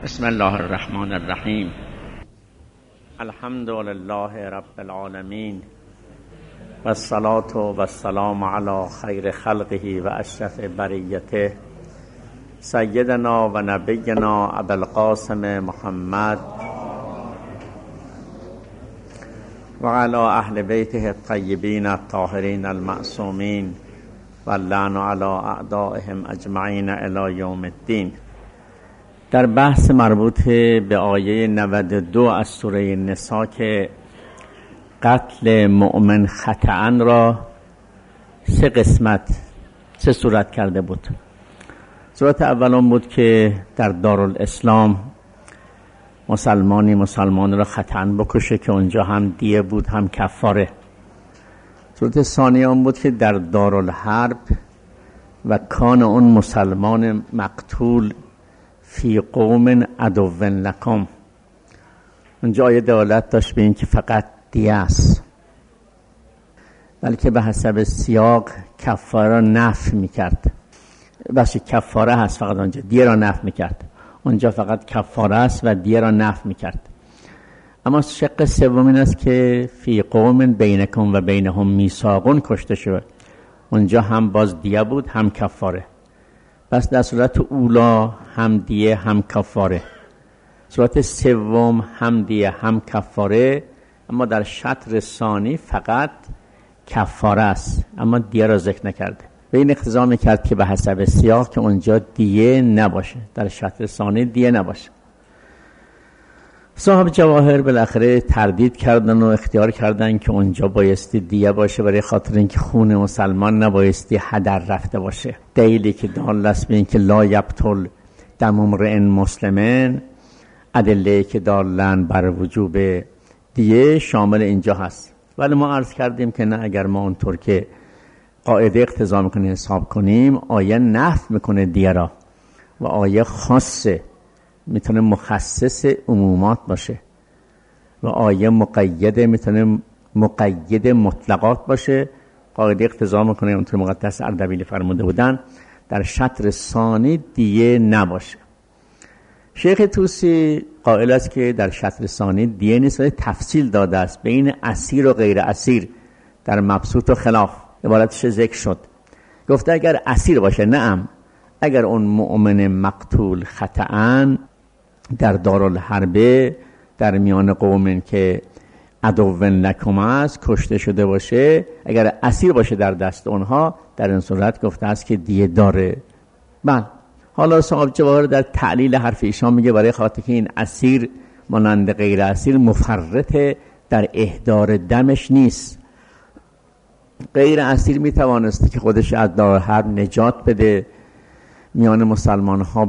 بسم الله الرحمن الرحیم. الحمد لله رب العالمین و الصلاة و السلام علی خیر خلقه و اشرف بریته سیدنا و نبینا ابوالقاسم محمد و علی اهل بیته الطیبین الطاهرین المعصومین و اللعن علی اعدائهم اجمعین الی یوم الدین. در بحث مربوط به آیه 92 از سوره نساء که قتل مؤمن خطأ را سه صورت کرده بود. صورت اول بود که در دارالاسلام مسلمان را خطأ بکشه که اونجا هم دیه بود هم کفاره. صورت ثانی بود که در دارالحرب و کان اون مسلمان مقتول فی قوم عدو لکم، اونجا آیه دلالت داشت به این که فقط دیه است، بلکه به حسب سیاق کفاره را نفی میکرد. بخش کفاره هست فقط اونجا، دیه را نفی میکرد. اونجا فقط کفاره است و دیه را نفی میکرد. اما شق سوم این است که فی قوم بینکم و بینهم میثاق کشته شد، اونجا هم باز دیه بود هم کفاره. پس در صورت اولا هم دیه هم کفاره، صورت سوم هم دیه هم کفاره، اما در شطر ثانی فقط کفاره است اما دیه را ذکر نکرده. به این اقتضا میکرد که به حسب سیاق که اونجا دیه نباشه، در شطر ثانی دیه نباشه. صاحب جواهر بالاخره تردید کردن و اختیار کردن که اونجا بایستی دیه باشه، برای خاطر اینکه خون مسلمان نبایستی هدر رفته باشه. دلیلی که دال است به اینکه لا یبطل دم امرئ مسلم، ادله که دالن بر وجوب دیه شامل اینجا هست. ولی ما عرض کردیم که نه، اگر ما اونطور که قاعده اقتضا میکنه حساب کنیم، آیه نفی میکنه دیه را و آیه خاصه، میتونه مخصص عمومات باشه، و آیه مقیده میتونه مقید مطلقات باشه. قاعده اقتضا میکنه اونطور مقدس اردبیلی فرموده بودن در شطر ثانی دیه نباشه. شیخ طوسی قائل است که در شطر ثانی دیه نیست، ولی تفصیل داده است بین اسیر و غیر اسیر در مبسوط و خلاف، عبارتش ذکر شد. گفته اگر اسیر باشه، نعم، اگر اون مؤمن مقتول خطأً در دارالحرب در میان قومن که عدو لکم است کشته شده باشه، اگر اسیر باشه در دست اونها، در این صورت گفته است که دیه داره. بله، حالا صاحب جواهر در تعلیل حرف ایشان میگه برای خاطر که این اسیر مانند غیر اسیر مفرط در اهدار دمش نیست. غیر اسیر میتوانسته که خودش از دارالحرب نجات بده، میان مسلمان ها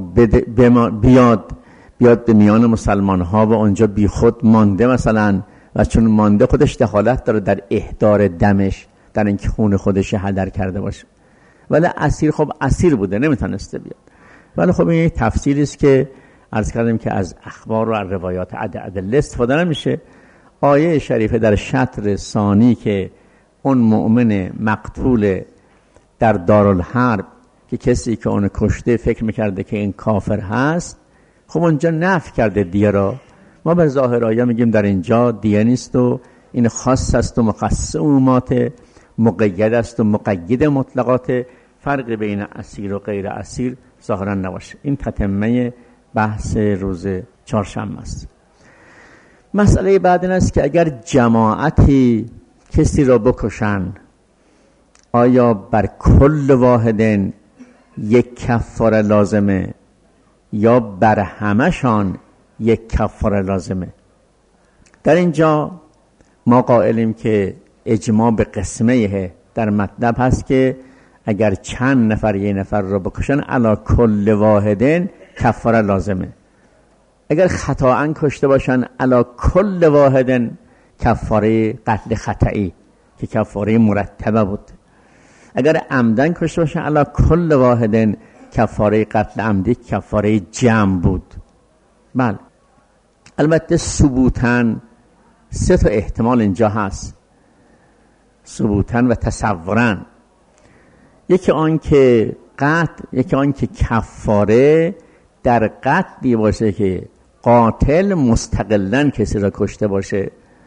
بیاد به میان مسلمان ها و اونجا بی خود مانده مثلا، و چون مانده خودش دخالت داره در اهدار دمش، در اینکه خون خودش هدر کرده باشه. ولی اسیر خب اسیر بوده، نمیتونسته بیاد. ولی خب این تفسیری است که عرض کردیم که از اخبار و روایات ادله استفاده نمیشه. آیه شریفه در شطر ثانی که اون مؤمن مقتول در دارالحرب که کسی که اون کشته فکر میکرده که این کافر هست، خب اونجا نفی کرده دیه را. ما به ظاهر آیه میگیم در اینجا دیه نیست و این خاص است و مخصص عمومات، مقید است و مقید مطلقات، فرق بین اسیر و غیر اسیر ظاهرا نباشه. این تتمه بحث روز چهارشنبه است. مسئله بعد این است که اگر جماعتی کسی را بکشن، آیا بر کل واحدن یک کفاره لازمه یا بر همشان یک کفاره لازمه؟ در اینجا ما قائلیم که اجماع به قسمه در مطلب هست که اگر چند نفر یک نفر را بکشن علی کل واحدن کفاره لازمه. اگر خطااً کشته باشن علی کل واحدن کفاره قتل خطئی که کفاره مرتبه بود. اگر عمدن کشته باشن علی کل واحدن کفاره قتل عمدی کفاره جمع بود. بله، البته ثبوتاً سه تا احتمال اینجا هست، ثبوتاً و تصوراً. یکی آن که قتل، یکی آن که کفاره در قتلی باشه که قاتل مستقلاً کسی را کشته باشه،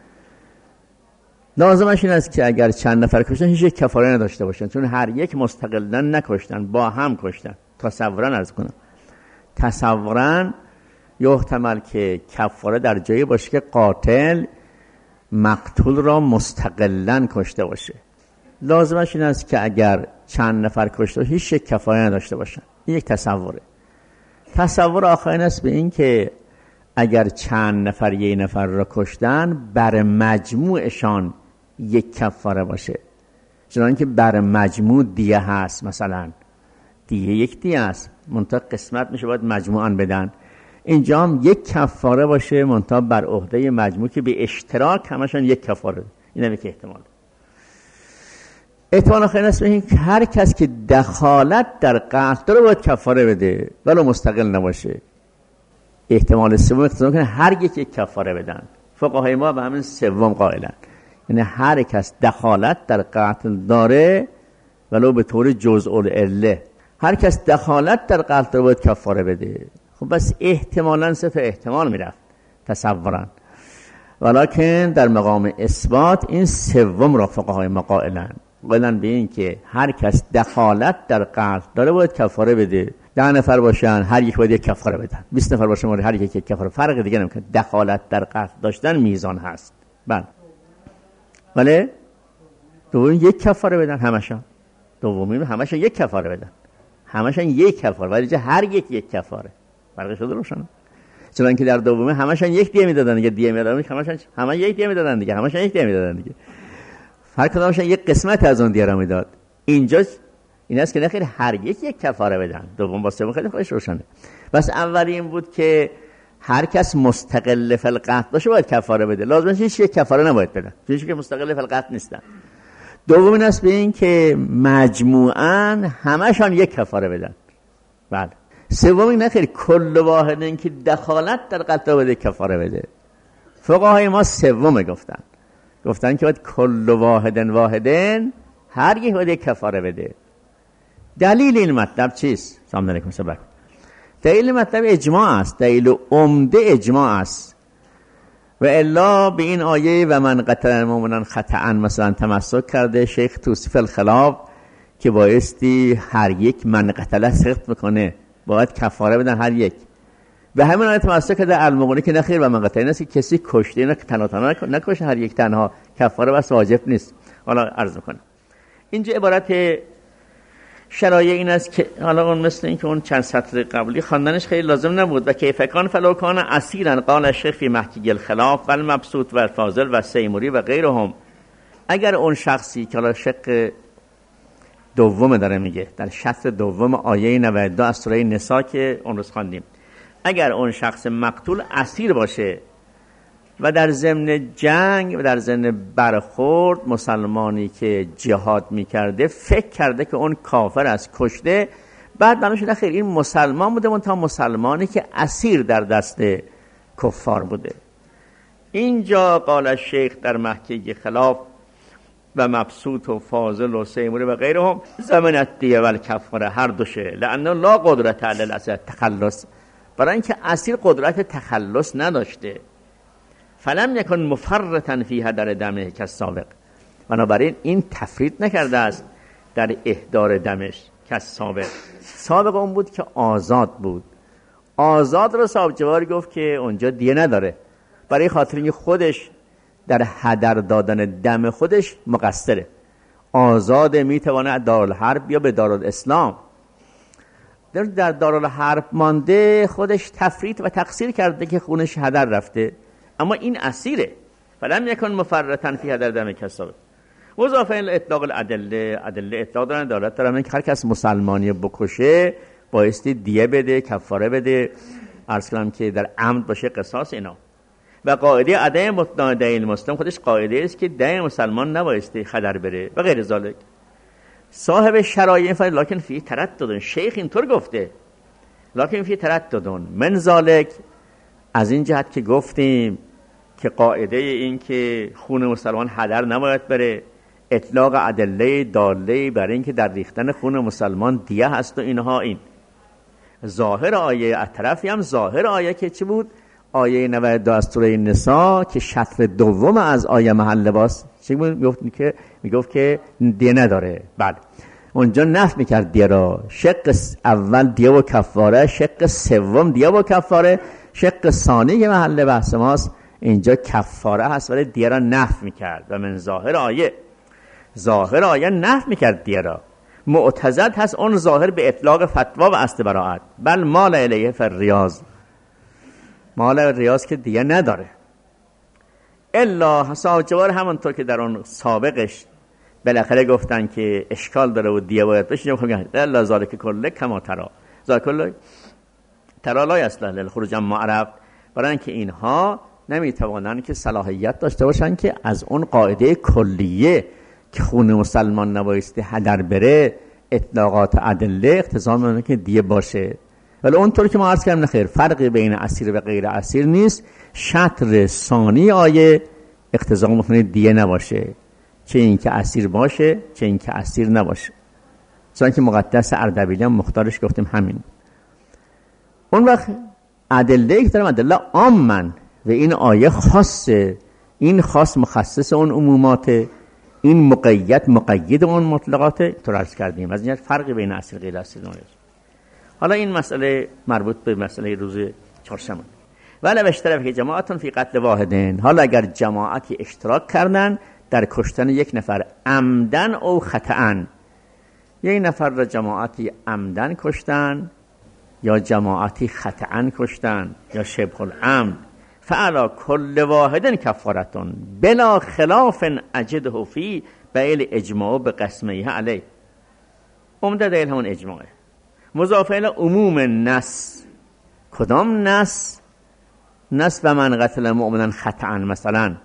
لازمش این است که اگر چند نفر کشتن هیچ یک کفاره نداشته باشن، چون هر یک مستقلاً نکشتن، با هم کشتن. تصوراً عرض کنم، تصوراً یحتمل که کفاره در جایی باشه که قاتل مقتول را مستقلاً کشته باشه. لازمش این است که اگر چند نفر کشته هیچ یک کفاره نداشته باشن. این یک تصوره. تصور آخرین است به این که اگر چند نفر یک نفر را کشتن بر مجموعشان یک کفاره باشه، چنانکه بر مجموع دیه هست، مثلا دیه یک دیه است، منتها قسمت میشه باید مجموعاً بدن. اینجا هم یک کفاره باشه منتها بر عهده مجموع که به اشتراک همشان یک کفاره. این هم یک احتمال آخرین است به این که هر کس که دخالت در قتل داره باید کفاره بده ولو مستقل نباشه. احتمال سوم اقتضا کنه هر یک کفاره بدن. فقهای ما به همین سوم قائلن، یعنی هر کس دخالت در قتل داره ولو به طور جزء العله، هر کس دخالت در قتل داره باید کفاره بده. خب بس احتمالاً صرف احتمال میرفت تصورن، ولکن در مقام اثبات این سوم را فقهای ما قائلن به این که هر کس دخالت در قتل داره باید کفاره بده. 10 نفر باشن هر یک باید یک کفاره بدن، 20 نفر باشن هر یک کفاره. فرق دیگه نمیکنه، دخالت در قتل داشتن میزان هست. بله دوم یک کفاره بدن، همشون دومی همشون یک کفاره بدن، همشون یک کفاره، ولی هر یک کفاره. فرقش رو روشن، چون که در دومی همشون یک دیه میدادن دیگه، دیه میدادن همه یک دیه میدادن دیگه، همشون یک دیه میدادن دیگه، هر کدومشون یک قسمت از اون دیه رو میداد. اینجا این است که نخیر هر یک کفاره بدن. دوم با سوم خیلی خودش روشنه. بس اولی این بود که هر کس مستقل فی القتل باشه باید کفاره بده، لازم نیست یک کفاره نباید بدن، چون که مستقل فی القتل نیستن. دوم این است به این که مجموعاً همشون یک کفاره بدن. بله. سوم این نخیر کل واحد این که دخالت در قتل بده کفاره بده. فقهای ما سوم گفتن که باید کل واحدن هر یک باید کفاره بده. دلیل این مطلب چیست؟ سلام علیکم سبک. دلیل مطلب اجماع است، دلیل عمده اجماع است. و الا به این آیه و من قتل مؤمنا خطأ مثلا تمسک کرده شیخ توصیف الخلاف که بایستی هر یک من قتل سخت میکنه، باید کفاره بدن هر یک. به همین آیه تمسک کرده المغنی که نخیر و من قتل این است که کسی کشته اینا که تنها نکشه، هر یک تنها، کفاره بس واجب نیست. حالا عرض میکنم اینجا عبارت شرایع این است که حالا اون مثل این که اون چند سطر قبلی خواندنش خیلی لازم نبود. و کیفکان فلوکان اسیرا قال الشیخ فی محکی الخلاف و المبسوط و الفاضل و سیموری و غیرهم. اگر اون شخصی که حالا شق دوم داره میگه در شطر دوم آیه 92 از سوره نساء که اون روز خواندیم، اگر اون شخص مقتول اسیر باشه و در ضمن جنگ و در ضمن برخورد مسلمانی که جهاد میکرده فکر کرده که اون کافر است کشته، بعد معلوم شده خیر این مسلمان بوده منتها مسلمانی که اسیر در دست کفار بوده. اینجا قال الشیخ در محکی خلاف و مبسوط و فاضل و سیموری و غیرهم زمنت دیه و الکفاره هر دوشه لانه لا قدرت علی الاسیر تخلص، برای اینکه اسیر قدرت تخلص نداشته. فلم یکن مفرطا فی هدر دمه کالسابق، بنابراین این تفریط نکرده است در اهدار دمش کالسابق. سابق اون بود که آزاد بود، آزاد رو صاحب جوار گفت که اونجا دیه نداره، برای خاطر اینکه خودش در هدر دادن دم خودش مقصره. آزاد میتونه دارالحرب یا به دارالاسلام، در دارالحرب مانده خودش تفریط و تقصیر کرده که خونش هدر رفته، اما این اسیره. فلم یکن مفرطا فی هدر دم کالسابق. مضاف الی اطلاق الادله اطلاق دارن دارت دارن که هر کس مسلمانی بکشه بایستی دیه بده، کفاره بده، عرض کنم که در عمد باشه قصاص اینا. و قاعده عدم متناع دین مسلم خودش قاعده است که دین مسلمان نبایستی خطر بره و غیر ذالک. صاحب شرایع فرض لکن فی تردد، شیخ اینطور گفته لکن فی تردد من ذالک، از این جهت که گفتیم که قاعده این که خون مسلمان هدر نباید بره، اطلاق ادله داله برای این که در ریختن خون مسلمان دیه هست و اینها. این ظاهر آیه اطرفی هم ظاهر آیه که چی بود؟ آیه 92 از سوره نساء که شطر دوم از آیه محل لباس چی بود؟ میگفت که دیه نداره. بعد اونجا نفی میکرد دیه را. شق اول دیه و کفاره، شق سوم دیه و کفاره، شق ثانی که محل بحث ماست اینجا کفاره هست ولی دیه را نفی میکرد. و من ظاهر آیه نفی میکرد دیه را. معتضد هست اون ظاهر به اطلاق فتوا و اصل براءت. بل مال الیه فالریاض، مال ریاض که دیگه نداره. الا حساب همونطور که در اون سابقش بالاخره گفتن که اشکال داره و دیگه باید بشه. الا ذالک کله کما ترا، ذالک کله ترا لا یصلح للخروج عما عرف، برای اینکه اینها نمیتوانند که صلاحیت داشته باشن که از اون قاعده کلیه که خون مسلمان نبایستی هدر بره اطلاقات ادله اقتضا میکنه که دیگه باشه. ولی اونطور که ما عرض کردیم خیر فرقی بین اسیر و غیر اسیر نیست. شطر ثانی آیه اقتضا میکنه دیگه نباشه، چه این که اسیر باشه چه این که اسیر نباشه. چون که مقدس اردبیلی هم مختارش گفتیم همین. اون وقت ادله که دارم ادله عامن و این آیه خاصه، این خاص مخصص اون عموماته، این مقید اون مطلقاته. تو عرض کردیم از این فرقی بین اسیر غیر اسیر نیست. حالا این مسئله مربوط به مسئله روز چهارشنبه. ولی اشتراک که جماعتون فی قتل واحدین، حالا اگر جماعتی اشتراک کردن در کشتن یک نفر عمدن او خطأن، یک نفر را جماعتی عمدن کشتن یا جماعتی خطأن کشتن یا شبه العمد، فعلا کل واحدن کفارتون بلا خلاف اجده فی بیل اجماع به قسمه علی. عمده دلیل همون اجماعه. مضاف الی عموم نص. کدام نص؟ نص به من قتل مؤمنا خطأ مثلا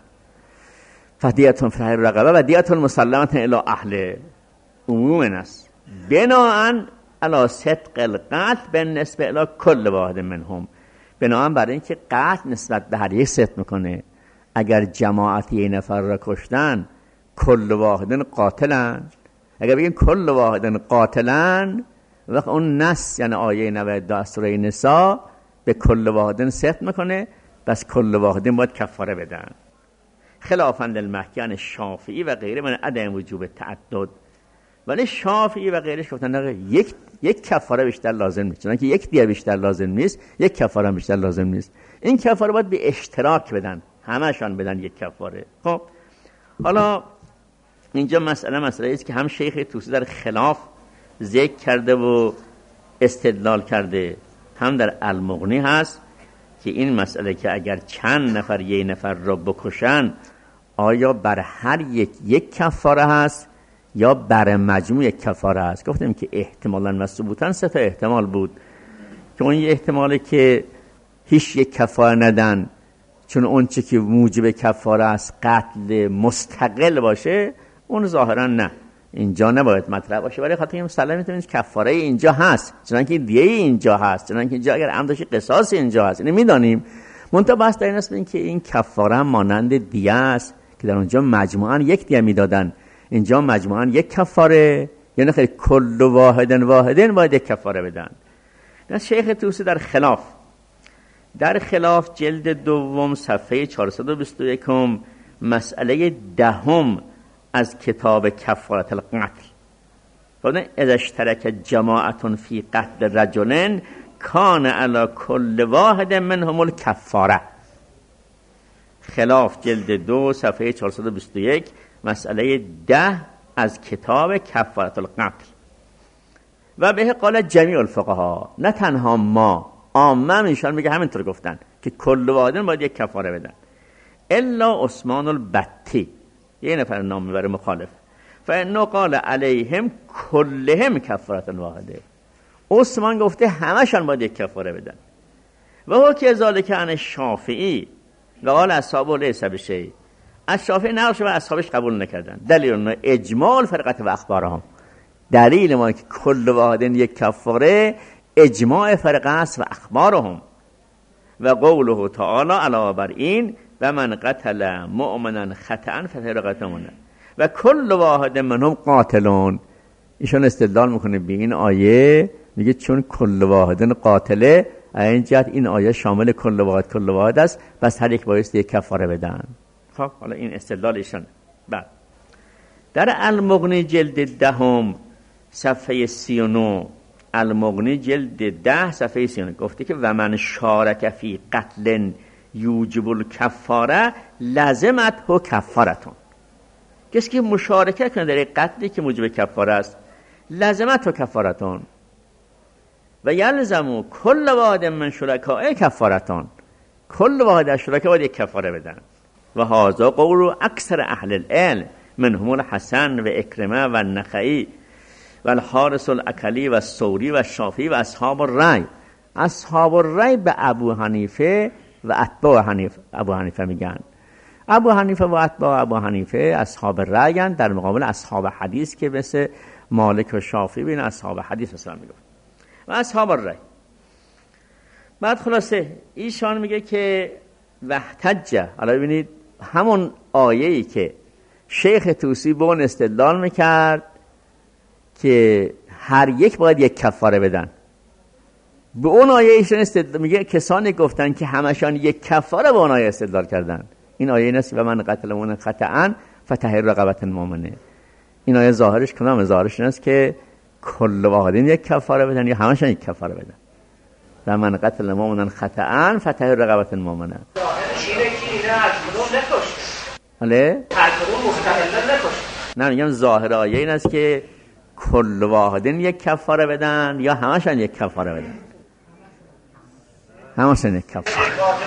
فدیتون فی الرقبه و دیت مسلمه الی اهل. عموم نص بناء علی صدق القتل بالنسبه الی کل واحد منهم، بناء بر اینکه قتل نسبت به هر یک صدق میکنه. اگر جماعتی یه نفر را کشتن کل واحدن قاتلن، اگر بگیم کل واحدن قاتلن وقت اون نص یعنی آیه 92 سوره نساء به کل واحدن صدق میکنه، بس کل واحدن باید کفاره بدن. خلافاً للمحکیان شافعی و غیره من عدم وجوب تعدد. ولی شافعی و غیرش گفتن یک کفاره بیشتر لازم نیست، چون که یک دیه بیشتر لازم نیست، یک کفاره بیشتر لازم نیست. این کفاره باید به اشتراک بدن، همشان بدن یک کفاره. خب حالا اینجا مسئله است که هم شیخ طوسی در خلاف ذکر کرده و استدلال کرده، هم در المغنی هست که این مسئله که اگر چند نفر یک نفر را بکشن آیا بر هر یک کفاره هست یا بر مجموع یک کفاره هست. گفتیم که احتمالاً و ثبوتاً 3 تا احتمال بود که اون یه احتماله که هیچ یک کفاره ندن چون اون چه که موجب کفاره است قتل مستقل باشه، اون ظاهراً نه اینجا نباید مطرح باشه. ولی خاطر این مسئله میتونید کفاره اینجا هست، چنانکه دیه اینجا هست، چنانکه اینجا اگر عمدش قصاص اینجا هست، اینو میدانیم. منتها بحث در این است که این کفاره مانند دیه است که در اونجا مجموعاً یک دیه میدادن، اینجا مجموعاً یک کفاره، یعنی خیلی کل واحدن باید یک کفاره بدن. شیخ طوسی در خلاف جلد دوم صفحه 421 مسئله 10 از کتاب کفارت القتل فرمود اذا اشترک جماعت فی قتل رجل کان علی کل واحد منهم الکفاره. خلاف جلد 2 صفحه 421 مسئله 10 از کتاب کفارت القتل. و به قال جمیع الفقها، نه تنها ما، عامه ایشان میگه همینطور گفتن که کل واحدن باید یک کفاره بدن الا عثمان البتی، یه نفر نام میبره مخالف، فانه قال علیهم کلهم کفارت واحده. عثمان گفته همشان باید یک کفاره بدن. و هو که ذالک عن شافعی و قال اصحاب لیس بشیء، از شافعی نقش و اصحابش قبول نکردن. دلیل اجماع فرقت و اخبارهم، دلیل ما که کل واحدن یک کفاره اجماع فرقه است و اخبارهم. و قوله تعالی علاوه بر این و من قتل مؤمنا خطأ فسرقتمون و کل واحد منهم قاتلون. ایشان استدلال میکنه به این آیه میگه چون کل واحدن قاتله، این جهت این آیه شامل کل واحد است، بس هر یک بایستی یک کفاره بدن. خب حالا این استدلال ایشان. بعد در المغنی جلد 10 صفحه 39، المغنی جلد 10 صفحه 39 گفته که و من شارک فی قتل یوجب الکفاره لازمته کفارتون. کسی که مشارکت کنه در قتلی که موجب کفاره است، لازمته کفارتون و یلزمو کل واحد من شرکاء کفارتون، کل واحد از شرکا باید یک کفاره بدن. و هذا قول اکثر اهل العلم منهم الحسن و اکرمه و النخعی و الحارث الاکلی و الثوری و الشافعی و اصحاب الرأی. اصحاب الرأی به ابو حنیفه و اتباع ابو حنیفه میگن. ابو حنیفه و اتباع ابو حنیفه اصحاب رأی در مقابل اصحاب حدیث که مثل مالک و شافعی بین اصحاب حدیث مثلا میگن و اصحاب الرأی. بعد خلاصه ایشان میگه که وحتجه، حالا ببینید همون آیه‌ای که شیخ طوسی به اون استدلال میکرد که هر یک باید یک کفاره بدن، به اون آیه ایشان استدلال میگه کسانی گفتن که همشان یک کفاره به اون آیه استدلال کردن. این آیه این است و من قتل مؤمنا خطأ فتحریر رقبة مؤمنه. این آیه ظاهرش کنم ظاهرش این است که کل واحدین یک کفاره بدن یا همشان یک کفاره بدن. و من قتل مؤمنا خطأ فتحریر رقبة مؤمنه. ظاهرش اینه که اینا از کدوم نکشته. بله؟ هر کدوم مستقلا نکشته. نه میگم ظاهر آیه این است که کل واحدین یک کفاره بدن یا همشان یک کفاره بدن. همشان یک کفاره.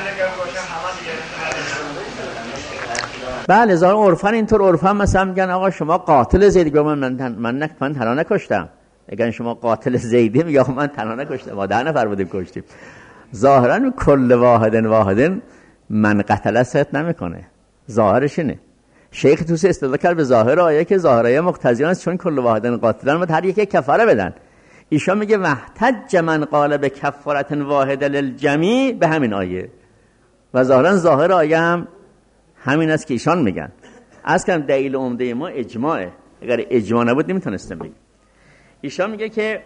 بله ظاهر عرفان اینطور، عرفان مثلا میگن آقا شما قاتل زیدی، من تنها نکشتم. اگر شما قاتل زیدی میگه آقا من تنها نکشتم، ما 10 نفر بودیم کشتیم. ظاهرا کل واحدن من قتل است نمیکنه. ظاهرش اینه. شیخ طوسی استدلال کرد به ظاهر آیه که ظاهر آیه مقتضی است چون کل واحدن قاتلان باید هر یک کفاره بدن. ایشان میگه وحتج من قال به کفارت واحده للجمیع به همین آیه و ظاهر آیه هم همین است که ایشان میگن. از کم دلیل عمده ما اجماعه، اگر اجماع نبود نمیتونستم بگیم. ایشان میگه که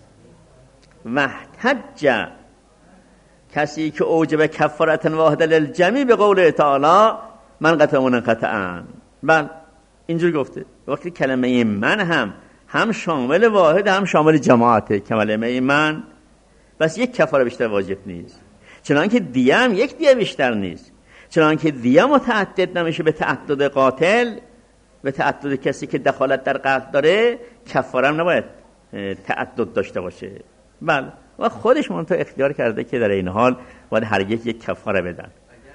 وحتج کسی که اوجب کفارت واحده للجمیع به قول تعالی من قتل مؤمنا خطأ. بله اینجوری گفته. وقتی کلمه من هم شامل واحد هم شامل جماعته. کلمه من بس یک کفاره بیشتر واجب نیست، چنانکه دیه هم یک دیه بیشتر نیست، چنانکه دیه متعدد نمیشه به تعدد قاتل، به تعدد کسی که دخالت در قتل داره. کفاره هم نباید تعدد داشته باشه. بله و خودش منتها اختیار کرده که در این حال باید هر یک کفاره بدن.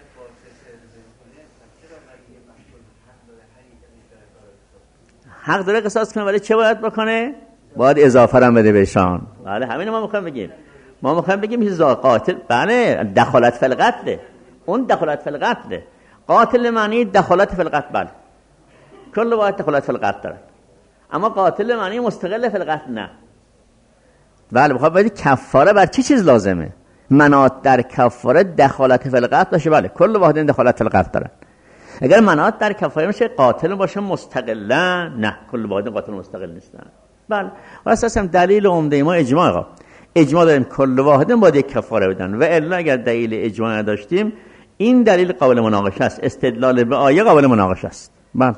حق داره قصاص کنه، ولی چه باید بکنه؟ باید اضافه هم بده بهشان. بله همین ما میخوایم بگیم. ما میخوایم بگیم که قاتل بله دخالت فی القتل، اون دخالت فی القتل. قاتل معنی دخالت فی القتل، بله کل واحد دخالت فی القتل داره، اما قاتل معنی مستقل فی القتل نه. بله بخواد باید کفاره بر چی چیز لازمه؟ منات در کفاره دخالت فی القتل باشه. بله کل واحد دخالت فی القتل داره. اگر منات در کفاره میشه قاتل باشه مستقلا، نه کل واحد قاتل مستقل نیستن. بله و اساسا دلیل عمده ما اجماع. اجماع داریم کل واحد باید یک کفاره بدن و الا اگر دلیل اجماع نداشتیم این دلیل قابل مناقشه است، استدلال به آیه قابل مناقشه است. بله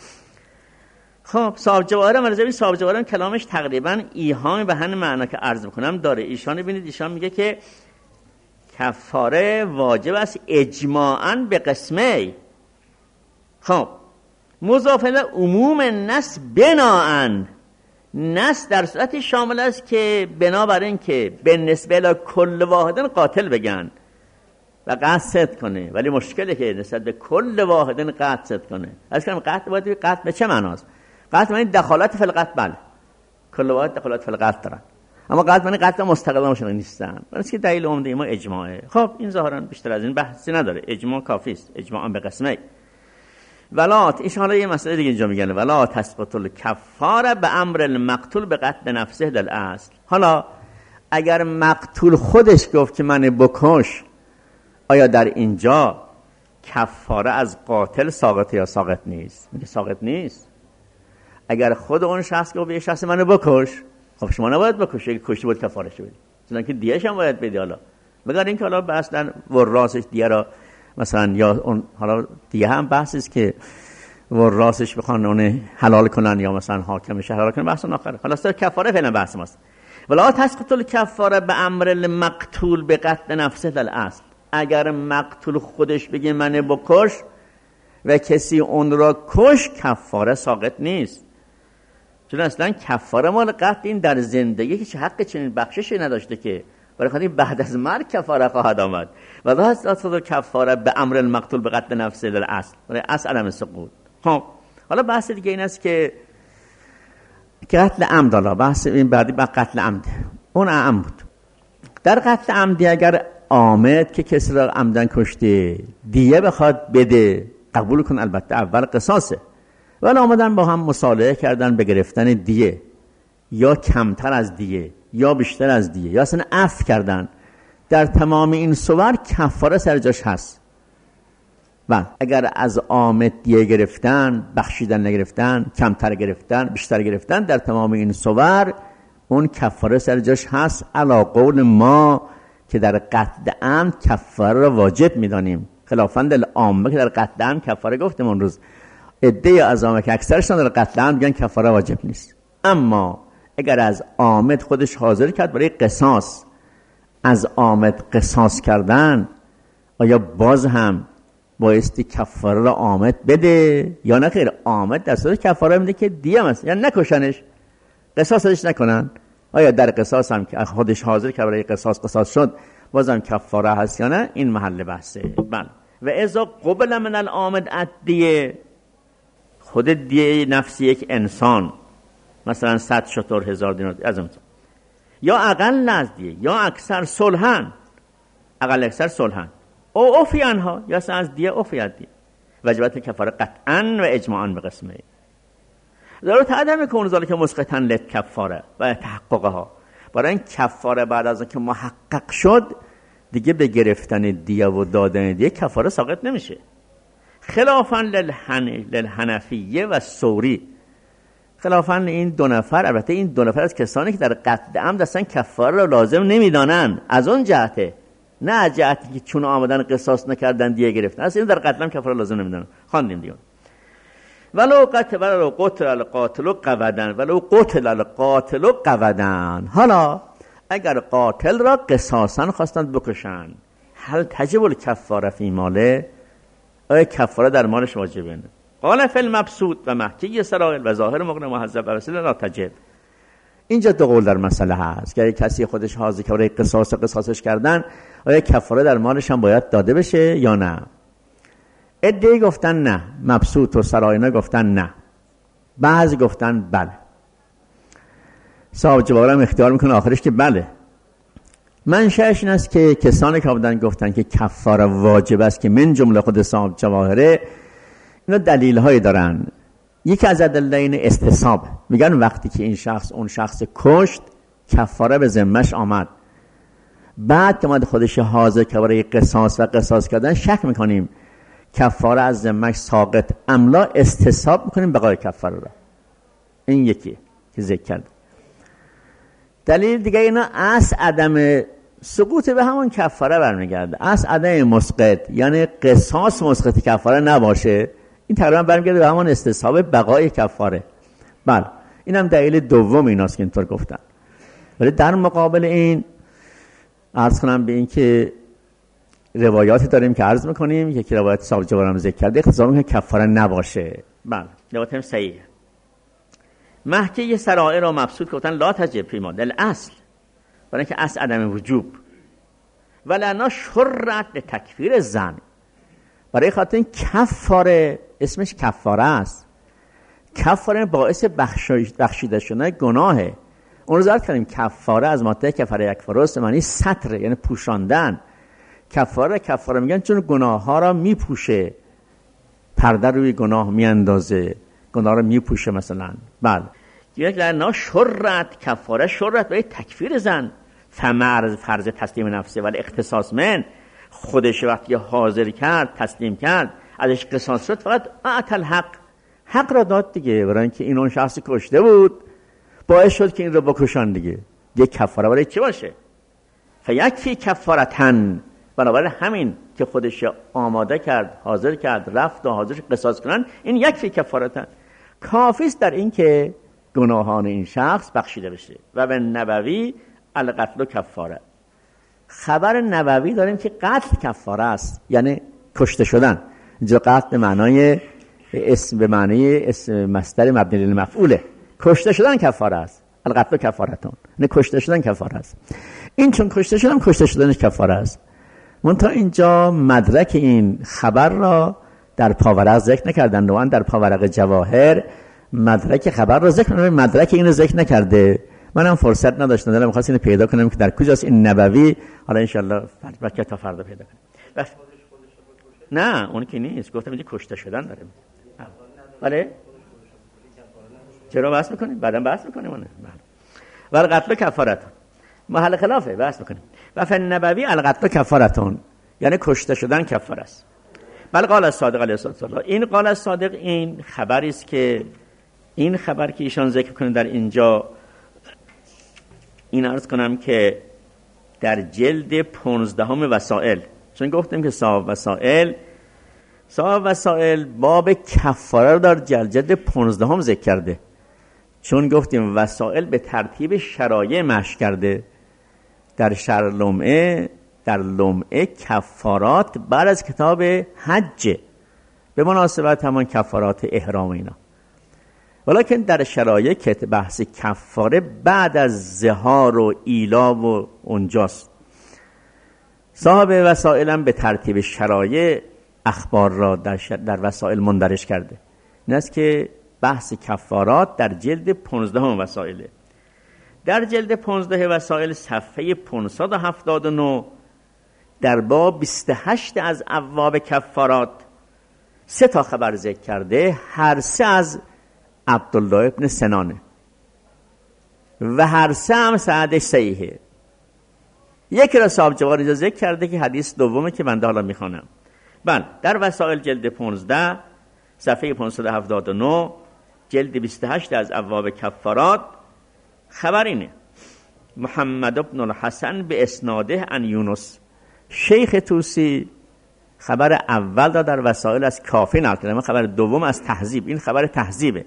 خب صاحب جواهر مرزوی، صاحب جواهر کلامش تقریبا ایهام به همین معنا که عرض میکنم داره. ایشان ببینید ایشان میگه که کفاره واجب است اجماعاً به قسمه. خب مضاف الی عموم نص بناءً، نص در صورتی شامل است که بنابر این که به نسبه الی کل واحدن قاتل بگن و قصد کنه، ولی مشکلی که نسبت به کل واحدن قصد کنه. از کنم قصد باید قصد به چه معناست؟ قصد معنی دخالت فی القتل. بله کل واحد دخالت فی القتل دارن، اما قصد معنی قتل مستقلا ماشون نیستن. ولی که دلیل عمده ما اجماعه. خب این ظاهرا بیشتر از این بحثی نداره، اجماع کافی است. اجماع به قسمه ولات. ان شاء الله یه مسئله دیگه اینجا میگن ولا تسقط الکفاره به امر المقتول به قتل نفسه در اصل. حالا اگر مقتول خودش گفت که من بکش، آیا در اینجا کفاره از قاتل ساقط یا ساقط نیست؟ میگه ساقط نیست. اگر خود اون شخص گفت یه شخص منو بکش، خب شما نباید بکشی، اگه کشتی بود کفارش بدی، چون که دیهش هم باید بدی. حالا مگر اینکه حالا اصلا وراسش دیه را مثلا، یا اون حالا دیگه هم بحثی است که وراسش بخوان اون حلال کنن یا مثلا حاکمش حلال کنن، بحث آخره. خلاص کفاره فعلا بحث ماست. ولا تسقط الکفاره بامر المقتول بقتل نفسه الاصل. اگر مقتول خودش بگه من بکش و کسی اون را کش، کفاره ساقط نیست، چون اصلا کفاره مال قتل این در زندگی هیچ حق چنین بخششی نداشته که، برای خاطر بعد از مرگ کفاره خواهد آمد. و لا تسقط کفاره بامر المقتول بقتل نفسه الاصل، برای اصل عدم سقوط. خب حالا بحث دیگه این است که قتل عمد، حالا بحث این بعدی با قتل عمد، اون عمد بود. در قتل عمدی اگر عامد که کسی را عمدن کشته دیه بخواد بده، قبول کن، البته اول قصاصه، ولی آمدن با هم مصالحه کردن به گرفتن دیه، یا کمتر از دیه یا بیشتر از دیه، یا اصلا عفو کردن، در تمام این صور کفاره سر جاش هست. و اگر از عامد دیه گرفتن، بخشیدن نگرفتن، کمتر گرفتن، بیشتر گرفتن، در تمام این صور اون کفاره سر جاش هست، علی قول ما که در قتل عمد کفاره را واجب می‌دانیم، خلافاً العامه که در قتل عمد کفاره گفتیم اون روز. عده از عامه که اکثرشون در قتل عمد میگن کفاره واجب نیست. اما اگر از عامد خودش حاضر کرد برای قصاص، از عامد قصاص کردن، آیا باز هم بایستی کفاره را عامد بده یا نه خیر؟ عامد در صورت کفاره میده که دیه است، یعنی نکشنش، قصاصش نکنن. آیا در قصاص هم که خودش حاضر که برای قصاص شد بازم کفاره هست یا نه؟ این محل بحثه. بله. و اذا قبل من العامد الدیه، خود دیه نفسی یک انسان مثلا 100 شتر 1000 دینار از اون، یا اقل از دیه یا اکثر صلحن، اقل اکثر صلحن، او افیانها، یا از دیه افیاد دیه، وجبت کفاره قطعا و اجماعا به قسمه. ضرورت عدم کون ذالک مسقطا للکفاره و تحققها، برای این کفاره بعد از اینکه محقق شد دیگه به گرفتن دیه و دادن دیه کفاره ساقط نمیشه. خلافاً للحنفیه و ثوری، خلافاً این دو نفر، البته این دو نفر از کسانی که در قتل عمد اصلا کفاره را لازم نمیدانن، از اون جهته، نه از جهتی که چون آمدن قصاص نکردن دیه گرفتن، اصلا در قتل عمد کفاره لازم نمیدانن. خواندیم دیگه. ولو قتل القاتل قودن. حالا اگر قاتل را قصاصا خواستند بکشن، هل تجب الکفاره فی ماله؟ آیا کفاره در مالش واجبه؟ قال فی المبسوط و محکی سرائل و ظاهر مغنی محذب و وسیله لا تجب. اینجا دو قول در مسئله هست که کسی خودش حاضر که برای قصاصش کردن، آیا کفاره در مالش هم باید داده بشه یا نه؟ عده‌ای گفتن نه، مبسوط و سراینا گفتن نه، بعضی گفتن بله. صاحب جواهر هم اختیار میکنه آخرش که بله. منشأش این است که کسانی که بودن گفتن که کفاره واجب است، که من جمله خود صاحب جواهره، اینا دلیل هایی دارن. یکی از ادله این استصحاب، میگن وقتی که این شخص اون شخص کشت، کفاره به ذمه‌اش آمد، بعد که اومد خودش حاضر که برای قصاص کردن، شک میکنیم کفاره از ذمه‌اش ساقط املا، استصحاب میکنیم بقای کفاره را. این یکی که ذکر کرد. دلیل دیگه اینا اصل عدم سقوط به همون کفاره برمیگرده، اصل عدم مسقط، یعنی قصاص مسقط کفاره نباشه، این تقریبا برمیگرده به همون استصحاب بقای کفاره. بله، اینم دلیل دوم ایناست که اینطور گفتن. ولی در مقابل این عرض کنم به این که روایاتی داریم که عرض میکنیم، یکی روایت صاحب جوارم ذکر کرده اقتضا میکنه کفاره نباشه. بله، روایت هم صحیحه. محکی سرائر و مبسوط گفتن لا تجب فی مال الاصل، برای اینکه اصل عدم وجوب. ولنا شرط تکفیر زن، برای خاطر این کفاره اسمش کفاره است. کفاره باعث بخشیده شدن گناهه. اون رو ذکر کردیم، کفاره از ماده کفاره یکفاره معنی ستر، یعنی پوشاندن. کفاره میگن چون گناه ها را میپوشه، پرده روی گناه میاندازه، گناه را میپوشه مثلا. بله، یک لنا شرط، کفاره شرط برای تکفیر زن، فمرز فرض تسلیم نفسه ولی اختصاص من، خودش وقتی حاضر کرد تسلیم کرد ازش قصاص شد، فقط اعطى الحق، حق را داد دیگه، برای اینکه این اون شخصی کشته بود، باعث شد که این رو بکشان دیگه. یک کفاره برای چی باشه؟ فیکفی کفارتن، بنابراین همین که خودش آماده کرد، حاضر کرد، رفت و حاضر قصاص کنن، این یکفی کفارتن، کافی است در این که گناهان این شخص بخشیده بشه. و به نبوی القتل کفاره. خبر نبوی داریم که قتل کفاره است، یعنی کشته شدن. اینجا قتل به معنای اسم مصدر مبنی للمفعوله. کشته شدن کفاره است. القتل کفارتون، یعنی کشته شدن کفاره است. این چون کشته شدنش کفاره است. منتها اینجا مدرک این خبر را در پاورق ذکر نکردن. نوعا در پاورق جواهر مدرک خبر را ذکر نکردن، مدرک این رو ذکر نکرده. منم فرصت نداشتم، دلم می‌خواست اینو پیدا کنم که در کجاست این نبوی. حالا ان شاء الله تا فردا پیدا کنم. نه اون که نیست، گفتم اینجا کشته شدن داره. بله چرا بحث میکنیم؟ بعداً بحث میکنیم. و القتل کفارتون محل خلافه، بحث میکنیم. و فی النبوی القتل کفارتون، یعنی کشته شدن کفاره است. بل قال الصادق علیه السلام، این قال الصادق این خبری است که این خبر که ایشان ذکر کنه در اینجا، این عرض کنم که در جلد 15 وسائل، چون گفتیم که صاحب وسائل باب کفاره رو در جلد 15 ذکر کرده، چون گفتیم وسائل به ترتیب شرایع مشق کرده. در لمعه کفارات بعد از کتاب حج به مناسبت همان کفارات احرام اینا، ولیکن در شرایع که بحث کفاره بعد از زهار و ایلا و اونجاست. صاحب وسائل هم به ترتیب شرایع اخبار را در وسائل مندرج کرده. این است که بحث کفارات در جلد 15 وسائله. در جلد 15 وسائل صفحه 579 در باب 28 از ابواب کفارات 3 خبر ذکر کرده، هر 3 از عبدالله ابن سنانه و هر 3 هم سندش صحیحه. یکی را صاحب جواهر ذکر کرده که حدیث دومه که بنده حالا میخوانم. بله، در وسائل جلد 15 صفحه 579 جلد 28 از ابواب کفارات خبر اینه: محمد ابن الحسن به اسناده عن یونس. شیخ طوسی خبر اول را در وسائل از کافی نقل کرده، خبر دوم از تهذیب. این خبر تهذیبه.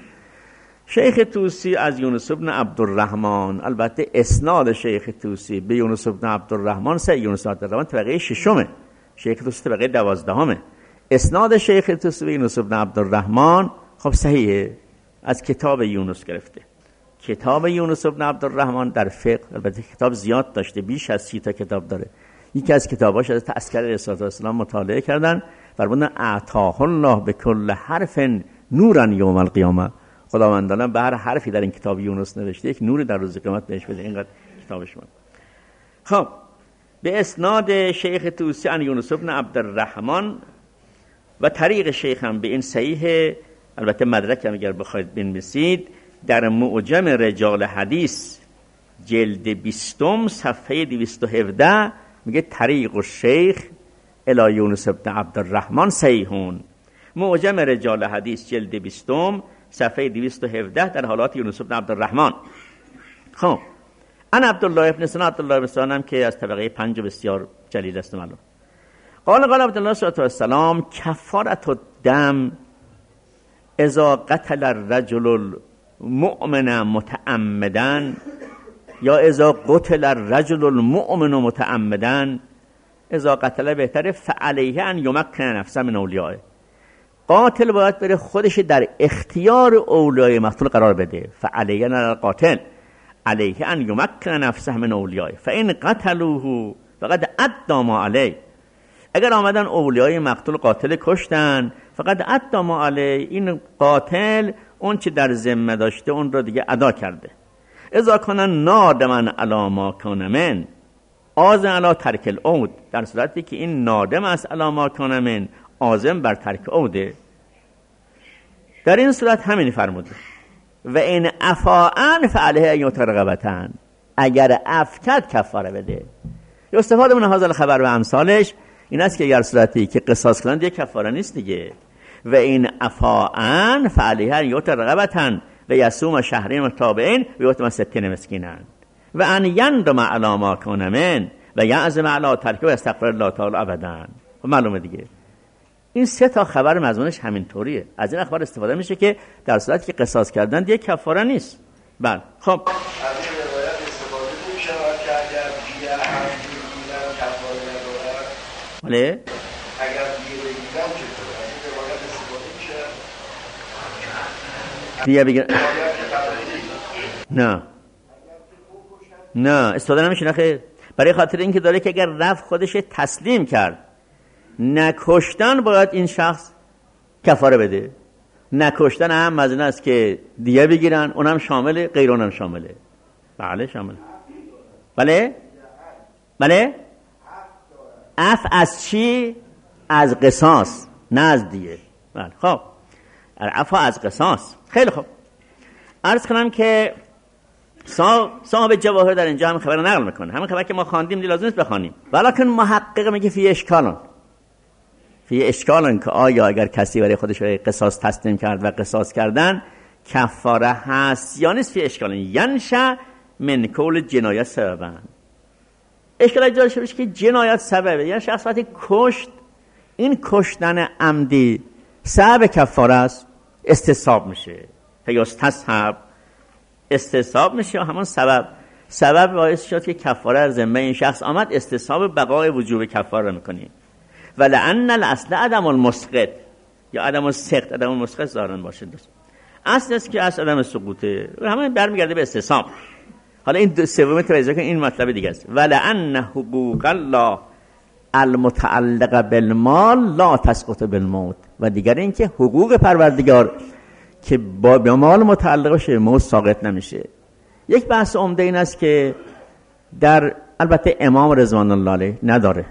شیخ طوسی از یونس ابن عبدالرحمن، البته اسناد شیخ طوسی به یونس ابن عبدالرحمن یونس ابن عبدالرحمن طبقه 6، شیخ طوسی طبقه 12. اسناد شیخ طوسی به یونس ابن عبدالرحمن خب صحیحه، از کتاب یونس گرفته. کتاب یونس ابن عبدالرحمن در فقه البته کتاب زیاد داشته، بیش از 30 کتاب داره. یکی از کتاباش از تذکره رسالت الاسلام مطالعه کردن، فرمودن اعطاه الله به کل حرف نورا یوم القیامه. خداوندان به هر حرفی در این کتاب یونس نوشته یک نور در روز قیامت بهش بده. اینقدر کتابش من. خب به اسناد شیخ طوسی عن یونس ابن عبدالرحمن و طریق شیخ هم به این صحیح. البته مدرک هم اگر بخواید بنویسید در معجم رجال حدیث جلد 20 صفحه 217 میگه طریق الشیخ الی یونس ابن عبدالرحمن صحیحون. معجم رجال حدیث جلد 20 صفحه 217 در حالات یونس ابن عبدالرحمن. خب انا عبدالله ابن سنان، عبدالله ابن سنان که از طبقه 5 بسیار جلیل است معلوم. قال عبدالله صلی الله علیه و سلام کفارت الدم اذا قتل الرجل المؤمن متعمدا، یا اذا قتل الرجل المؤمن متعمدا، اذا قتل بهتره، فعلیه ان یمکن نفسه من اولیائه. قاتل باید بره خودش در اختیار اولیای مقتول قرار بده. فعلیه القاتل علیه ان یمکن نفسه من اولیائه فان قتلوه فقد ادى ما علیه. اگر آمدن اولیای مقتول قاتل کشتن فقط ادى ما علیه، این قاتل اون چه در ذمه داشته اون را دیگه ادا کرده. اذا کان نادما علی ما کان من عازم علی ترک العود، در صورتی که این نادم است علی ما کان من، عازم بر ترک عوده، در این صورت همین فرموده و این عفاءن فعلیه ان یترقبتن، اگر عفو کرد کفاره بده. استفاده من هذا الخبر و امثالش این است که اگر صورتی که قصاص کنند یک کفاره نیست دیگه. و این عفاءن فعلیه ان یترقبتن، و یصوم شهرین متابعین و یؤتم 60 مسکینا و ان یندم علی ما کان من و یعزم علی ترک و استغفر الله تعالی ابدا. معلومه دیگه این سه تا خبر مضمونش همین طوریه. از این اخبار استفاده میشه که در صورتی که قصاص کردن دیگه کفاره نیست. بله خب از این روایت استفاده میشه که اگر دیگه هم بگیرن کفاره ندارن. بله اگر دیگه بگیرن چطور؟ از این روایت استفاده میشه دیگه بگیرن نه استفاده نمیشه. نخیر، برای خاطر اینکه داره که اگر رفت خودش تسلیم کرد نکشتن باید این شخص کفاره بده. نکشتن هم از این است که دیگه بگیرن، اونم شامله، غیر اونم شامله. بله شامله. بله عفو از چی؟ از قصاص، نه از دیگه. بله خب عفو از قصاص. خیلی خوب، عرض کنم که صاحب جواهر در اینجا هم خبر نقل میکنه. همین خبر که ما خواندیم لازم نیست بخوانیم. ولکن محقق میگه فی اشکالن که آیا اگر کسی برای خودش برای قصاص تسلیم کرد و قصاص کردن کفاره هست یا نیست. فی اشکالن ینشا من کول جنایت سببن. اشکال ایجاد شده که جنایت سببه، یعنی شخص وقتی کشت، این کشتن عمدی سبب کفاره است، استصحاب میشه. فیستصحب استصحاب میشه و همون سبب باعث شد که کفاره از ذمه این شخص آمد. استصحاب بقای وجوب کفاره میکنیم. ولعن الاصل عدم المسقط یا عدم السقط. عدم المسقط ظاهرا باشه دوست. اصل است که اصل عدم سقوطه، همه برمیگرده به استصحاب. حالا این سوم توضیح کنیم، این مطلب دیگه است. ولعن حقوق الله المتعلقه بالمال لا تسقط بالموت. و دیگر این که حقوق پروردگار که با مال متعلق باشه موت ساقط نمیشه. یک بحث عمده این است که در البته امام رضوان الله علیه نداره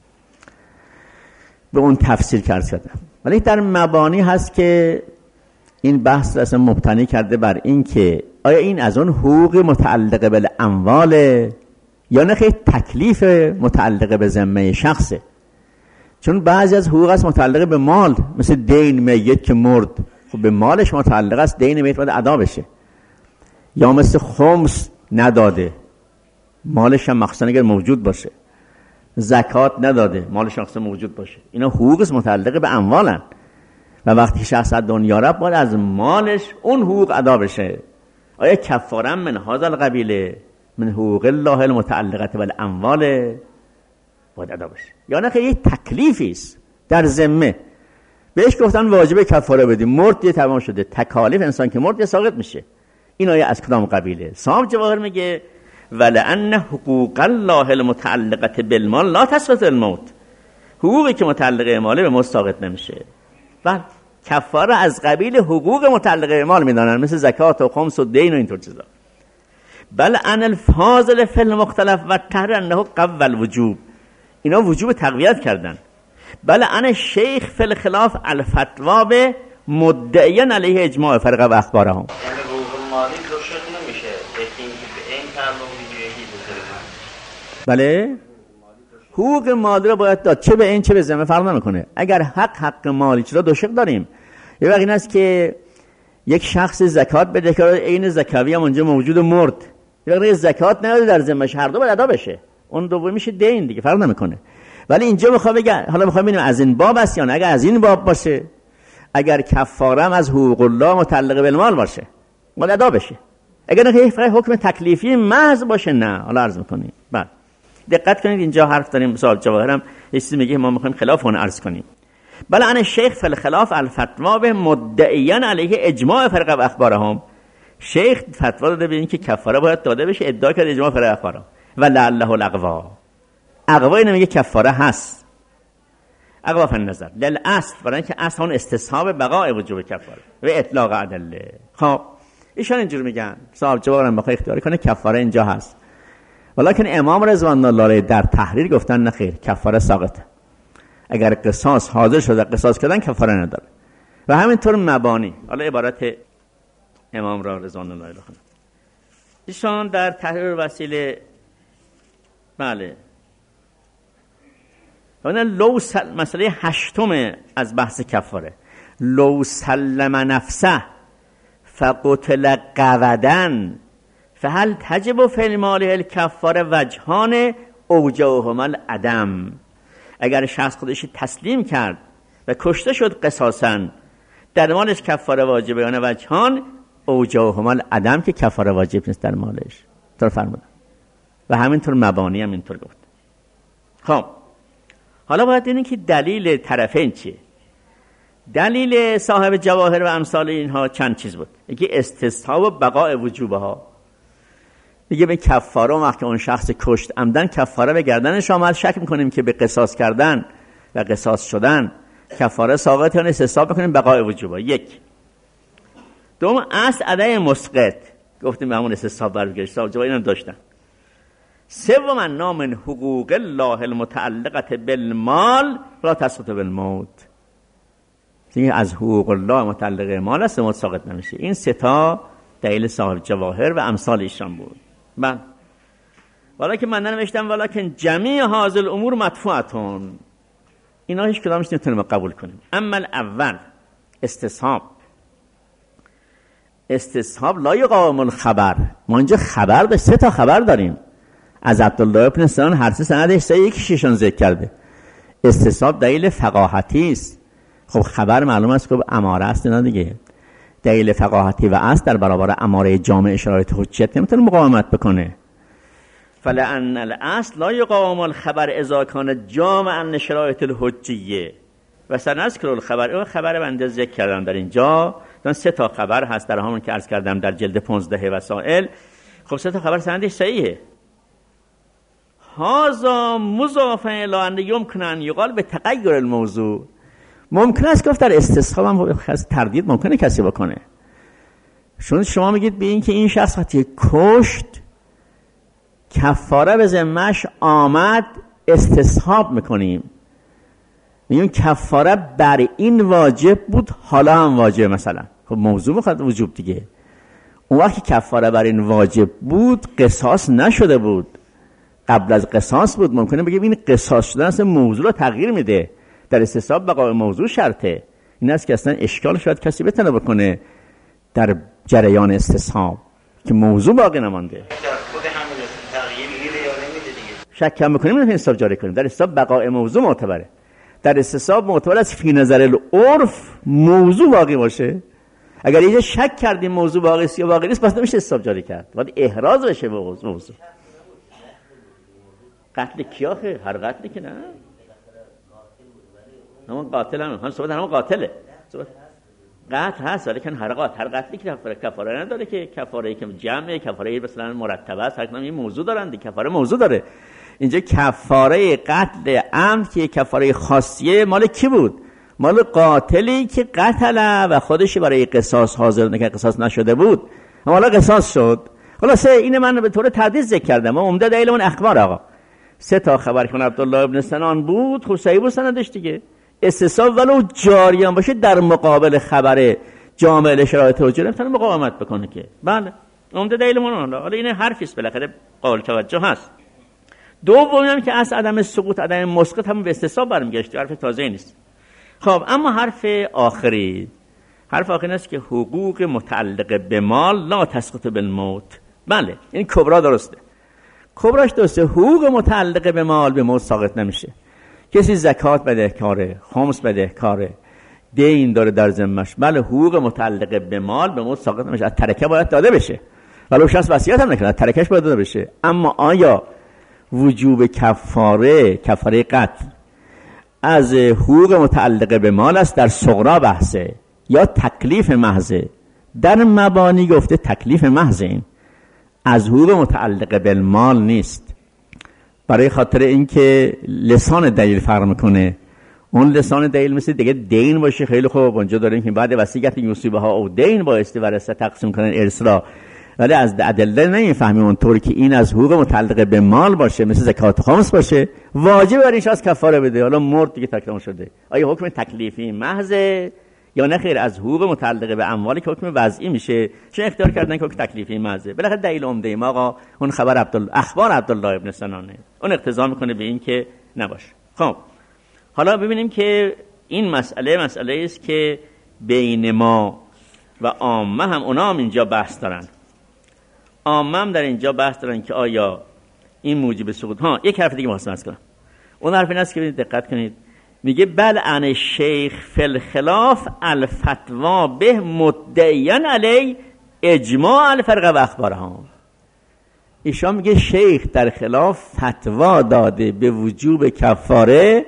به اون تفسیر کردم، ولی در مبانی هست که این بحث اصلا مبتنی کرده بر این که آیا این از اون حقوق متعلقه به اموال یا نه خیلی تکلیف متعلقه به ذمه شخصه. چون بعضی از حقوق است متعلقه به مال، مثل دین میت که مرد، خب به مالش متعلق است، دین میت باید ادا بشه. یا مثل خمس نداده، مالش هم مخصوصا اگر موجود باشه. زکات نداده، مالش مخصوصا موجود باشه. اینا حقوق متعلقه به اموالن و وقتی شخص از دنیا رفت باید از مالش اون حقوق ادا بشه. آیا کفاره من هذا القبیل من حقوق الله المتعلقه بالاموال باید ادا بشه یا نه؟ خیلی تکلیفی است در ذمه، بهش گفتن واجب کفاره بدیم، مرد یه تمام شده، تکالیف انسان که مرد یه ساقط میشه. این آیه از کدام قبیله؟ صاحب جواهر میگه ولعن حقوق الله المتعلقه بالمال لا تسقط الموت. حقوقی که متعلقه به ماله به موت ساقط نمیشه. بله کفاره از قبیل حقوق متعلقه به مال میدانن، مثل زکات و خمس و دین و اینطور چیزا. بل ان الفاضل فی المختلف و تر انه قوی الوجوب. اینا وجوب تقویت کردن. بل ان شیخ فی الخلاف الفتوا به مدعیان علیه اجماع فرقه و اخبارهم. یعنی حقوق مالی دوشت نمیشه، یکی به این تعلق میگیری بله حقوق مالی رو باید داد، چه به این چه به ذمه فرق نمیکنه. اگر حق مالی چرا دو شق داریم. یه وقت این است که یک شخص زکات بده که عین زکاوی هم اونجا موجود مرد، یه وقت زکات نده در ذمه‌اش، هر دو باید ادا بشه. اون دومی میشه دین دیگه، فرق نمیکنه. ولی اینجا میخوام بگم، حالا میخوام ببینیم از این باب است یا نه. اگر از این باب باشه، اگر کفاره هم از حقوق الله متعلق به مال باشه باید ادا بشه. اگر نه فقط حکم تکلیفی محض باشه نه. حالا عرض میکنیم. بعد دقت کنید اینجا حرف داریم. صاحب جواهرم یه چیزی میگه ما میخوایم خلاف اون عرض کنیم. بله ان شیخ فی الخلاف الفتوا به مدعیان علیه اجماع فرقه و اخبارهم. شیخ فتوا داده به این که کفاره باید داده بشه، ادعا کرده اجماع فرقه و اخبارهم. و لعله الاقوا. اقوا اینو میگه کفاره هست. اقوا فن نظر للاصل، برای اینکه اصل اون استصحاب بقای وجوب کفاره و اطلاق ادله. خب ایشان اینجوری میگن، صاحب جوابم بخواد اختیاری کنه کفاره اینجا هست. ولکن امام رضوان الله علیه در تحریر گفتن نه خیر، کفاره ساقطه. اگر قصاص حاضر شده قصاص کردن کفاره نداره. و همینطور مبانی. حالا عبارت امام را رضوان الله علیه بخونم. ایشان در تحریر وسیله بله لو مسئله هشتم از بحث کفاره، لو سلم نفسه فقتل قودن فهل تجب فی المال الکفاره وجهان اوجههما العدم. اگر شخص خودش تسلیم کرد و کشته شد قصاصا، در مالش کفاره واجبه یا نه؟ وجهان اوجههما العدم، که کفاره واجب نیست در مالش. طور فرمودن و همینطور مبانی هم اینطور گفت. خب حالا باید ببینیم که دلیل طرفین چیه. دلیل صاحب جواهر و امثال اینها چند چیز بود. یکی استصحاب و بقاء وجوبه ها. میگه به کفاره وقتی اون شخص کشت عمدن کفاره به گردنش آمد، شک میکنیم که به قصاص کردن و قصاص شدن کفاره ساقط یا استصحاب بکنیم بقاء وجوبه. یک. دوم اصل ادای مسقط، گفتیم به همون استصحاب برگشت جواب اینم داشتن. سوم نام من حقوق الله المتعلقه بالمال لا تسقط بالموت. این از حقوق الله متعلق مال است، موت ساقط نمیشه. این سه تا دلیل صاحب جواهر و امثال ایشان بود. من ولکن من نوشتم ولکن جمیع هذه الامور مدفوعتون، اینا هیچ کدامش نمیتونیم قبول کنیم. اما الاول استصحاب لا یقاوم الخبر. ما اینجا خبر به سه تا خبر داریم از عبدالله ابن سنان، هر سه سندش سه یکیشون ذکر کرده. استصحاب دلیل فقاهتی است. خب خبر معلوم است که اماره است اینا دیگه. دلیل فقاهتی و اصل در برابر اماره جامع شرایط حجت نمیتونه مقاومت بکنه. فلان الاصل لا یقاوم الخبر اذا کان جامعا شرایط الحجیه و سنذکر الخبر. اون خبر بنده ذکر کردم در اینجا، دون سه تا خبر هست در همون که عرض کردم در جلد 15 وسائل. خب سه تا خبر سندش صحیحه. هذا مضاف الی ان یمکن ان یقال به تغیر الموضوع. ممکن است گفت در استصحاب هم تردید ممکنه کسی بکنه. چون شما میگید به این که این شخص وقتی کشت کفاره به ذمه‌اش آمد، استصحاب میکنیم، میگیم کفاره بر این واجب بود حالا هم واجب. مثلا خب موضوع میخواد وجوب دیگه. اون وقتی کفاره بر این واجب بود قصاص نشده بود، قبل از قصاص بود، ممکنه بگیم این قصاص شدن اصلا موضوع رو تغییر میده. در استصحاب بقای موضوع شرطه. این است که اصلا اشکال شاید کسی بتونه بکنه در جریان استصحاب که موضوع باقی نمانده. خود همین تغییر میده یا نمیده دیگه. شک کم بکنیم نه حساب جاری کنیم. در استصحاب بقای موضوع معتبره. در استصحاب معتبر است فی نظر العرف موضوع باقی باشه. اگر یه شک کردیم موضوع باقی است یا باقی نیست پس نمیشه حساب جاری کرد. باید احراز بشه به موضوع. قتل کیاخه؟ هر قتلی که نه. همون قاتل هم صحبت همون قاتله. قتل هست ولی کن هر قتلی که کفاره نداره که کفاره که جمعه، کفاره مثلا مرتبه است، هر کدام این موضوع دارن دیگه. کفاره موضوع داره. اینجا کفاره قتل عمد که کفاره خاصیه مال کی بود؟ مال قاتلی که قتل و خودش برای قصاص حاضر نکرد، قصاص نشده بود، اما حالا قصاص شد. خلاصه این من به طور تحدید ذکر کردم. عمده دلیلمون اخبار آقا. سه تا خبر که عبدالله ابن سنان بود، خب صحیح بود سندش دیگه. استصحاب ولو جاری هم باشه در مقابل خبر جامع شرایط حجت نمیتونه مقاومت بکنه که. بله عمده دلیلمون حالا این حرفی است بالاخره قابل توجه هست. دومی هم که اصل عدم سقوط عدم مسقط هم به استصحاب برمیگشت، حرف تازه نیست. خب اما حرف آخری است که حقوق متعلق به مال لا تسقط بالموت. بله این کبرا درسته. کبراش درسته. حقوق متعلق به مال به موت ساقط نمیشه. کسی زکات بدهکاره، خمس بدهکاره، دین داره در ذمه‌اش، بله حقوق متعلق به مال به موت ساقط نمیشه. از ترکه باید داده بشه. ولو شخص وصیت هم نکنه ترکش باید داده بشه. اما آیا وجوب کفاره قتل از حقوق متعلق به مال است در صغرا بحثه یا تکلیف محضه؟ در مبانی گفته تکلیف محض، این از حقوق متعلق به مال نیست. برای خاطر اینکه لسان دلیل فرق میکنه. اون لسان دلیل مثل دیگه دین باشه. خیلی خوب اونجا داریم که بعد وصیت یوسیبه ها او دین بایستی ورثه تقسیم کنن ارث را، ولی از ادله نمیفهمیم اونطور که این از حقوق متعلق به مال باشه، مثل زکات خمس باشه، واجب بر این شخص کفاره بده. حالا مرد دیگه تکلیف شده. آیا حکم تکلیفی محض یا نه خیر از حقوق متعلق به اموالی که حکم وضعی میشه چه اختیار کردن که حکم تکلیفی محضه؟ بالاخره دلیل عمده ما آقا اون خبر اخبار عبدالله ابن سنانه. اون اقتضا میکنه به این که نباشه. خب حالا ببینیم که این مسئله است که بین ما و عامه هم اونا هم اینجا بحث دارن. عامه هم در اینجا بحث دارن که آیا این موجب سقوط. یک حرف دیگه مخواستم عرض کنم. اون حرف این است که دقت کنید، میگه بل عن شیخ فی الخلاف الفتوا به مدعیان علی اجماع الفرقه و اخبارها. ایشان میگه شیخ در خلاف فتوا داده به وجوب کفاره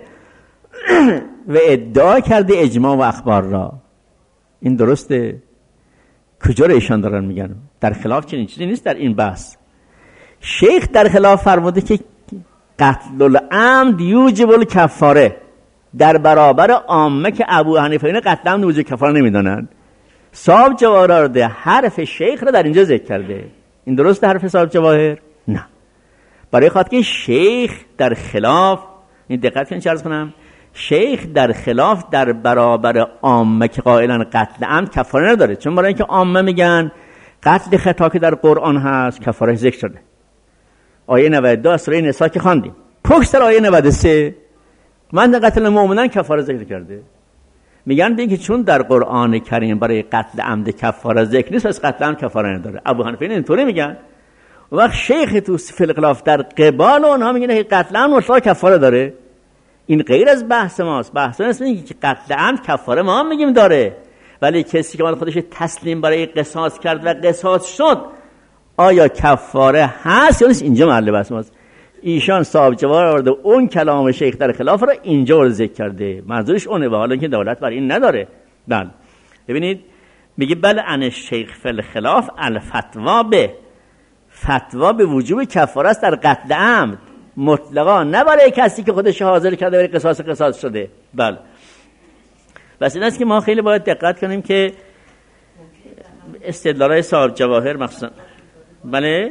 و ادعا کرده اجماع و اخبار را. این درسته؟ کجا رو ایشان دارن میگن؟ در خلاف چنین چیزی نیست در این بحث. شیخ در خلاف فرموده که قتل العمد یوجب الکفاره، در برابر عامه که ابو حنیفه این قتل عمد یوجب کفاره نمیدانند. صاحب جواهر ده حرف شیخ را در اینجا ذکر کرده. این درسته حرف صاحب جواهر؟ نه. برای خاطر که شیخ در خلاف، این دقت کنید چه عرض کنم، شیخ در خلاف در برابر عامه که قائلن قتل عمد کفاره نداره. چون برای اینکه عامه میگن قتل خطا که در قرآن هست کفاره ذکر شده. آیه 92 از سوره نساء که خواندیم، پشت آیه 93 من قتل مؤمنان کفاره ذکر کرده. میگن که چون در قرآن کریم برای قتل عمد کفاره ذکر نیست پس قتل عمد کفاره نداره. ابو حنیفه اینطوری میگن. وقت شیخ تو فی الخلاف در قبال اونها میگن که قتل عمد مطلق کفاره داره. این غیر از بحث ماست. بحث نیست که قتل عمد کفاره ما هم میگیم داره، ولی کسی که خودش تسلیم برای قصاص کرد و قصاص شد آیا کفاره هست یا نیست؟ اینجا محل بحث ماست. ایشان صاحب جوار آورده اون کلام شیخ در خلاف را اینجا ذکر کرده، منظورش اونه، و حالا اینکه دولت بر این نداره. بله ببینید میگه بل عن شیخ فی الخلاف الفتوا به، فتوا به وجوب کفاره است در قتل عمد مطلقا، نه برای کسی که خودش حاضر کرده برای قصاص شده. بله بس این است که ما خیلی باید دقت کنیم که استدلالای صاحب جواهر مخصوصا بله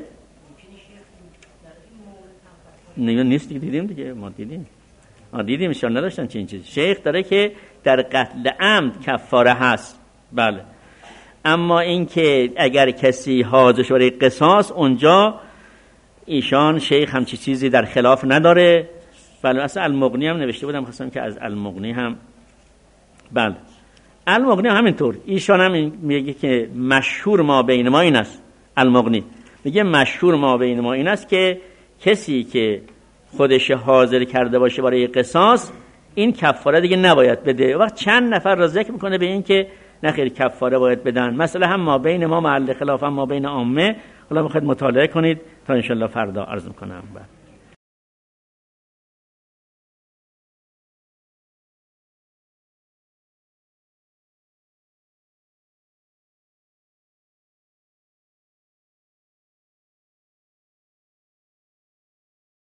نیست دیدیم دیگه، ما دیدیم ایشان نداشتن چه این چیز. شیخ داره که در قتل عمد کفاره هست. بله اما این که اگر کسی حاضر برای قصاص، اونجا ایشان شیخ همچی چیزی در خلاف نداره. بله اصلا المغنی هم نوشته بودم، خواستم که از المغنی هم بله المغنی هم همینطور ایشان هم میگه که مشهور ما بین ما این است. المغنی میگه مشهور ما بین ما این است که کسی که خودش حاضر کرده باشه برای قصاص این کفاره دیگه نباید بده. وقت چند نفر را ذکر میکنه به این که نخیر کفاره باید بدن. مثلا هم ما بین ما محل خلاف، هم ما بین عامه. حالا بخواید مطالعه کنید تا انشالله فردا عرض میکنم.